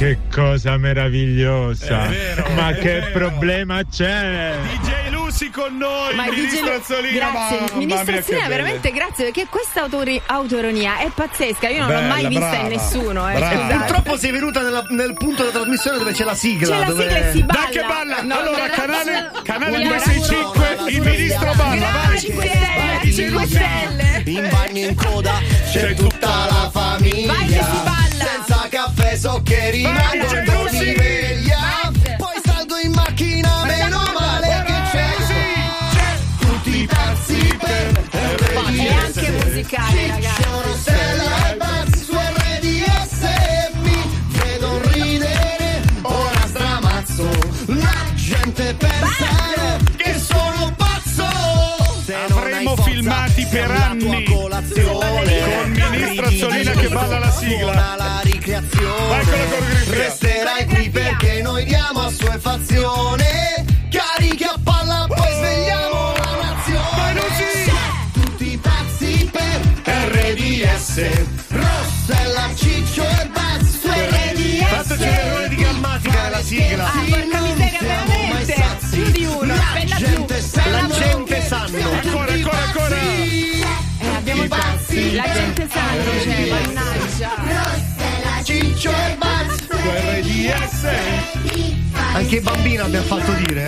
che cosa meravigliosa. Vero, ma che vero. problema c'è? DJ Lucy con noi, Ma ministro Azzolina. grazie, ministro Azzolina, veramente grazie, perché questa autoironia è pazzesca. Io non l'ho mai vista in nessuno. Purtroppo sei venuta nel punto della trasmissione dove c'è la sigla. C'è la sigla e si balla. Dai che balla! No, allora, no, canale 265, il ministro balla, vai! 5 stelle. In bagno in coda c'è tutta la famiglia. Vai che si balla. Senza caffè so che rimango Vai, non Lucy. mi veglia. Poi salgo in macchina, meno male che c'è. Tutti pazzi per È anche musicale, ragazzi. Rossella e Buzz su RDS mi vedo ridere, ora stramazzo. La gente pensa che sono pazzo. Avremo filmati per anni con ministro Azzolina che balla la sigla. La ricreazione. Vai con la coreografia. Resterai qui perché noi diamo assuefazione. Carichi a palla, poi svegliamo la nazione. Tutti pazzi per RDS. Rossella, Ciccio e Buzz su RDS. Fattoci l'errore di grammatica nella sigla. Ah, porca miseria, veramente. Più di uno. La gente sanno. Ancora. Abbiamo pazzi. La gente sanno, cioè, mannaggia. Rossella, Ciccio e Buzz su RDS. Anche bambino abbiamo fatto dire.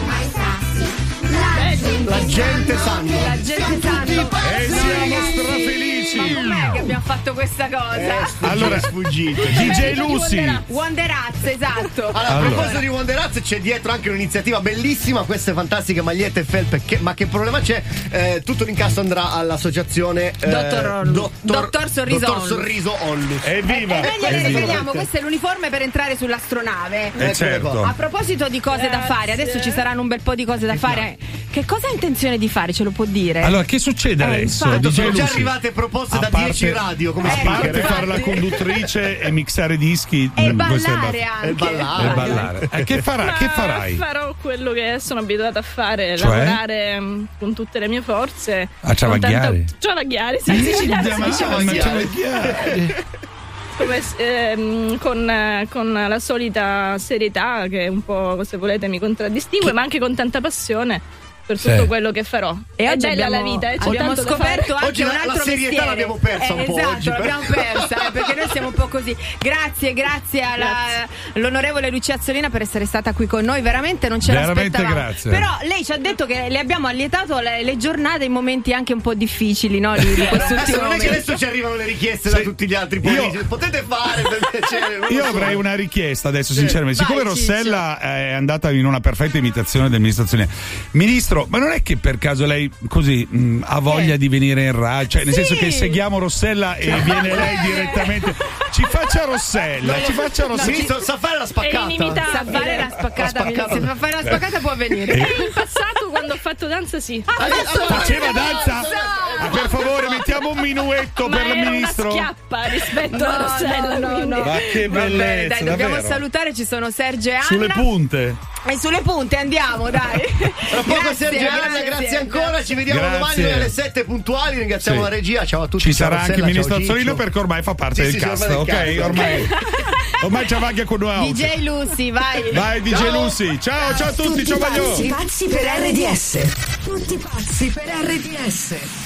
La gente sanno. La gente sanno. E siamo strafelici. Ma com'è che abbiamo fatto questa cosa? Allora, sfuggito. DJ Lucy. Wonderazza, esatto. Allora, a proposito di Wonderazza, c'è dietro anche un'iniziativa bellissima, queste fantastiche magliette e felpe. Ma che problema c'è? Tutto l'incasso andrà all'associazione Dottor Sorriso Dottor Sorriso Onlus. Evviva! Noi gliele regaliamo, questo è l'uniforme per entrare sull'astronave. Certo. A proposito di cose da fare, adesso ci saranno un bel po' di cose da fare. Che cosa ha intenzione di fare? Ce lo può dire? Allora, che succede adesso? infatti. DJ Sono già Lucy? arrivate proposte A da parte- 10 radio come A parte speaker. fare la conduttrice e mixare dischi E questo è ballare anche. E ballare. E ballare. Che farai? Farò quello che sono abituata a fare, Cioè? lavorare con tutte le mie forze. Ciavaghiare? Ciavaghiare, sì, siciliano, Ciavaghiare. come, con la solita serietà che un po', se volete, mi contraddistingue, ma anche con tanta passione per tutto quello che farò. E oggi è bella abbiamo, la vita, c'è abbiamo tanto da fare. scoperto anche Oggi un la altro serietà mestiere. l'abbiamo persa un po' esatto, oggi, l'abbiamo persa, perché noi siamo un po' così. Grazie all'onorevole Lucia Azzolina per essere stata qui con noi, veramente non ce Veramente l'aspettavamo. grazie. Però lei ci ha detto che le abbiamo allietato le giornate in momenti anche un po' difficili, no? Di quest'ultimo Adesso non è che momento. adesso ci arrivano le richieste da tutti gli altri politici. Potete fare per piacere. non lo Io so. avrei una richiesta adesso, sinceramente. Vai, Siccome Rossella è andata in una perfetta imitazione del ministro Azzolina, Ministro, ma non è che per caso lei così ha voglia di venire in radio? Cioè, nel senso che seguiamo Rossella e viene lei direttamente. Ci faccia Rossella, ci faccia Rossella. Ministro, sa fare la spaccata. È inimitabile. Sa fare la spaccata, se fa fare la spaccata può venire. E in passato, quando ho fatto danza, sì. Faceva danza? Ah, per favore, mettiamo un minuetto Ma per il era ministro. una schiappa rispetto a Rossella. quindi. Ma che Vabbè, bellezza, dai, dobbiamo davvero. salutare, ci sono Sergio e Anna. Sulle punte. E sulle punte andiamo, dai. Tra poco Sergio, grazie ancora. Ci vediamo Grazie. domani noi alle 7 puntuali. Ringraziamo Sì. la regia. Ciao a tutti. Ci ciao sarà anche il Rossella, ministro ciao Azzolina Ciccio. perché ormai fa parte Sì, del sì, cast, ormai ok? del cast. Ormai c'è vaglia con noi. DJ Lucy, vai. Vai DJ Lucy. Ciao a tutti, ciao Maglio. Tutti pazzi per RDS. Tutti pazzi per RDS.